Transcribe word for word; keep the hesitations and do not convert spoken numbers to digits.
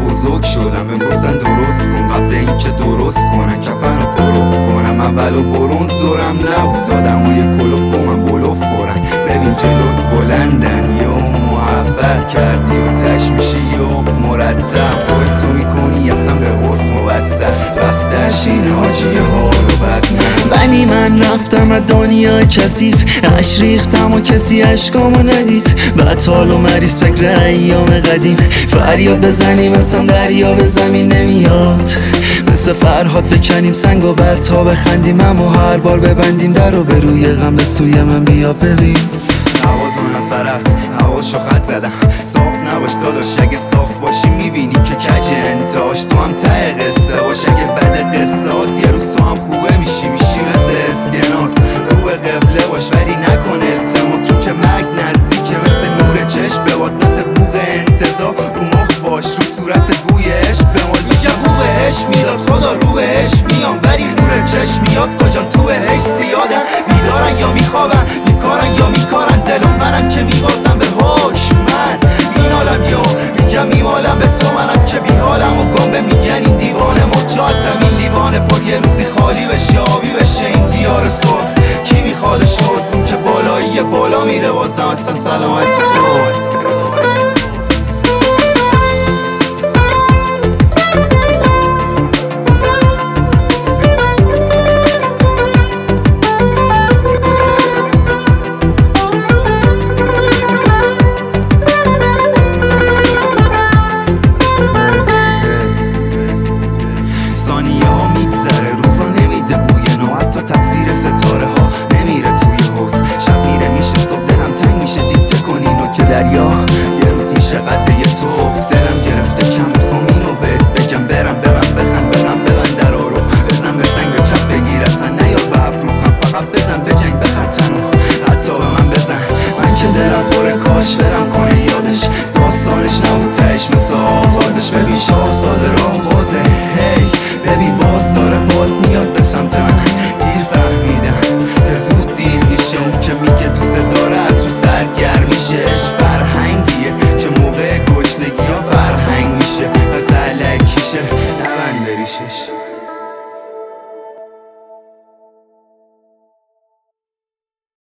بزرگ شدم بهم گفتن درست کن قبل اینکه درست کنن کفن رو پروف کنم. اولو برونز دورم نبود دادم و یه کلوف کنم بلوف فورن. ببین جلوت بلندن یا محبت کردی و تش میشی یا مرتب خودتو میکنی اصلا به قرص موسط بستش اینه حاجی حالو بد من. بنی من رفتم از دنیا کثیف اش ریختم و کسی اشکامو ندید. بطال و مریض فکر ایام قدیم فریاد بزنیم اصلا دریا به زمین نمیاد. مثل فرهاد بکنیم سنگ و بدها بخندیم اما هر بار ببندیم در رو به روی غم به سوی من بیا ببین. هوا دو نفر است هواشو خط زدم صاف نباش داداش اگه صاف باشی